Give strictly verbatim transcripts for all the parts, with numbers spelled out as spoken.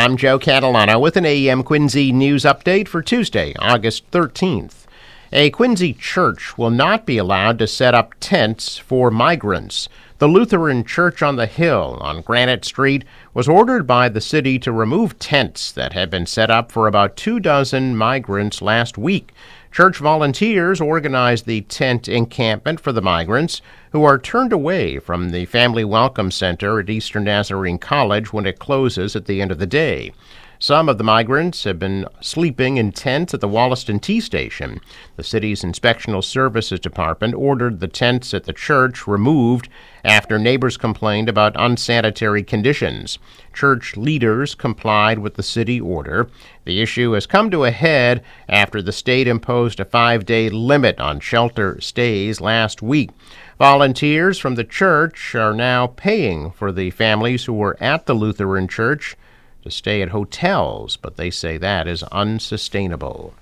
I'm Joe Catalano with an A M Quincy news update for Tuesday, August thirteenth. A Quincy church will not be allowed to set up tents for migrants. The Lutheran Church on the Hill on Granite Street was ordered by the city to remove tents that had been set up for about two dozen migrants last week. Church volunteers organized the tent encampment for the migrants who are turned away from the Family Welcome Center at Eastern Nazarene College when it closes at the end of the day. Some of the migrants have been sleeping in tents at the Wollaston T Station. The city's Inspectional Services Department ordered the tents at the church removed after neighbors complained about unsanitary conditions. Church leaders complied with the city order. The issue has come to a head after the state imposed a five-day limit on shelter stays last week. Volunteers from the church are now paying for the families who were at the Lutheran Church to stay at hotels, but they say that is unsustainable.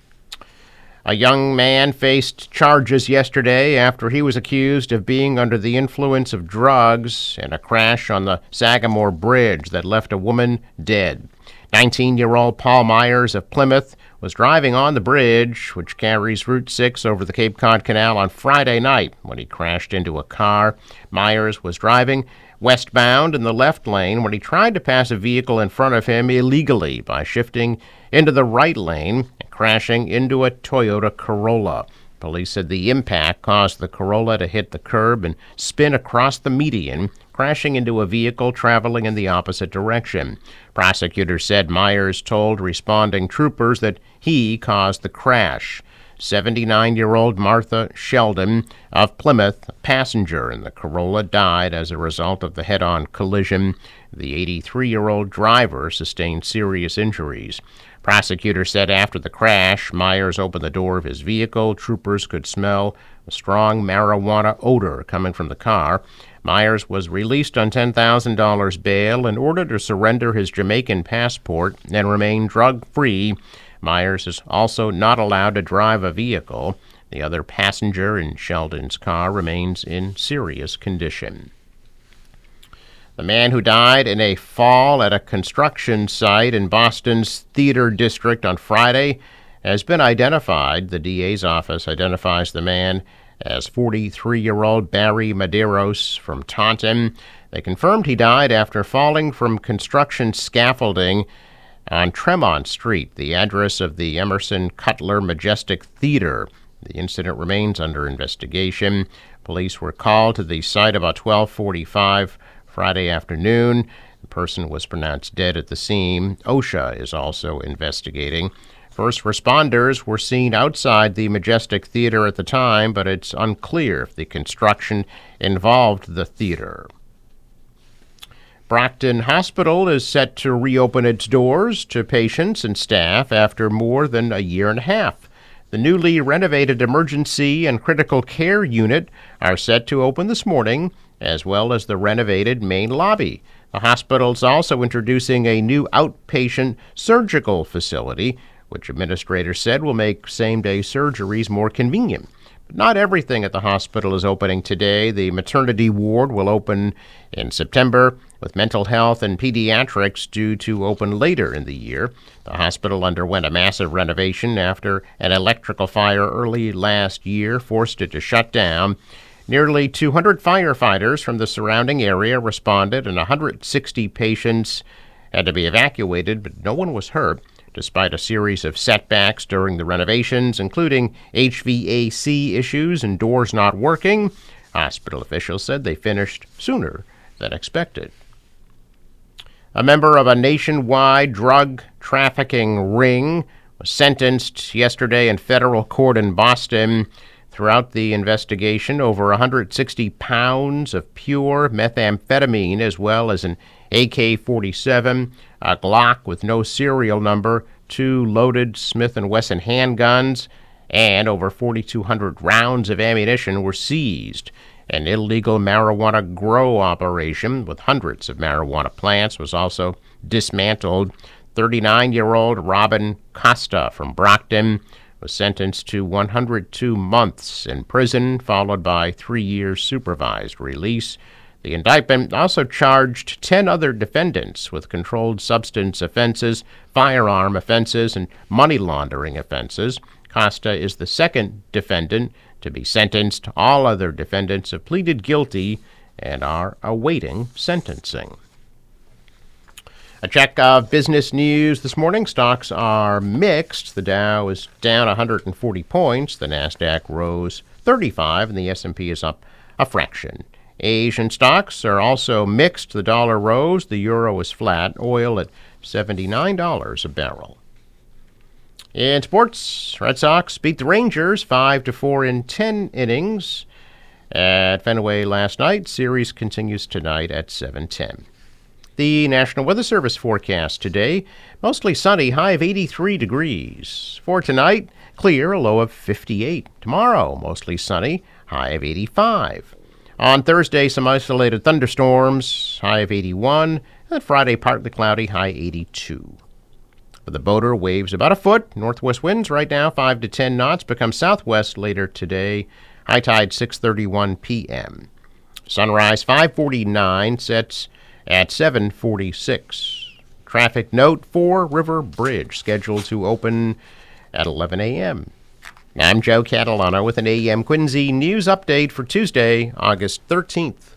A young man faced charges yesterday after he was accused of being under the influence of drugs in a crash on the Sagamore Bridge that left a woman dead. nineteen-year-old Paul Myers of Plymouth was driving on the bridge, which carries Route six over the Cape Cod Canal, on Friday night when he crashed into a car. Myers was driving westbound in the left lane when he tried to pass a vehicle in front of him illegally by shifting into the right lane and crashing into a Toyota Corolla. Police said the impact caused the Corolla to hit the curb and spin across the median, crashing into a vehicle traveling in the opposite direction. Prosecutors said Myers told responding troopers that he caused the crash. seventy-nine-year-old Martha Sheldon of Plymouth, a passenger in the Corolla, died as a result of the head-on collision. The eighty-three-year-old driver sustained serious injuries. Prosecutors said after the crash, Myers opened the door of his vehicle. Troopers could smell a strong marijuana odor coming from the car. Myers was released on ten thousand dollars bail in order to surrender his Jamaican passport and remain drug-free. Myers is also not allowed to drive a vehicle. The other passenger in Sheldon's car remains in serious condition. The man who died in a fall at a construction site in Boston's Theater District on Friday has been identified. The D A's office identifies the man as forty-three-year-old Barry Medeiros from Taunton. They confirmed he died after falling from construction scaffolding on Tremont Street, the address of the Emerson Cutler Majestic Theater. The incident remains under investigation. Police were called to the site about twelve forty-five Friday afternoon. The person was pronounced dead at the scene. OSHA is also investigating. First responders were seen outside the Majestic Theater at the time, but it's unclear if the construction involved the theater. Brockton Hospital is set to reopen its doors to patients and staff after more than a year and a half. The newly renovated emergency and critical care unit are set to open this morning, as well as the renovated main lobby. The hospital is also introducing a new outpatient surgical facility, which administrators said will make same-day surgeries more convenient. But not everything at the hospital is opening today. The maternity ward will open in September, with mental health and pediatrics due to open later in the year. The hospital underwent a massive renovation after an electrical fire early last year forced it to shut down. Nearly two hundred firefighters from the surrounding area responded, and one hundred sixty patients had to be evacuated, but no one was hurt, despite a series of setbacks during the renovations, including H V A C issues and doors not working. Hospital officials said they finished sooner than expected. A member of a nationwide drug trafficking ring was sentenced yesterday in federal court in Boston. Throughout the investigation, over one hundred sixty pounds of pure methamphetamine, as well as an A K forty-seven, a Glock with no serial number, two loaded Smith and Wesson handguns, and over forty-two hundred rounds of ammunition were seized. An illegal marijuana grow operation with hundreds of marijuana plants was also dismantled. thirty-nine-year-old Robin Costa from Brockton was sentenced to one hundred two months in prison, followed by three years supervised release. The indictment also charged ten other defendants with controlled substance offenses, firearm offenses, and money laundering offenses. Costa is the second defendant to be sentenced. All other defendants have pleaded guilty and are awaiting sentencing. A check of business news this morning. Stocks are mixed. The Dow is down one hundred forty points. The Nasdaq rose thirty-five, and the S and P is up a fraction. Asian stocks are also mixed. The dollar rose. The euro is flat. Oil at seventy-nine dollars a barrel. In sports, Red Sox beat the Rangers five to four in ten innings at Fenway last night. Series continues tonight at seven ten. The National Weather Service forecast today, mostly sunny, high of eighty-three degrees. For tonight, clear, a low of fifty-eight. Tomorrow, mostly sunny, high of eighty-five. On Thursday, some isolated thunderstorms, high of eighty-one. And Friday, partly cloudy, high eighty-two. For the boater, waves about a foot. Northwest winds right now five to ten knots, become southwest later today. High tide six thirty-one p.m. Sunrise five forty-nine, sets at seven forty-six. Traffic note, Fore River Bridge scheduled to open at eleven a.m. I'm Joe Catalano with an A M Quincy news update for Tuesday, August thirteenth.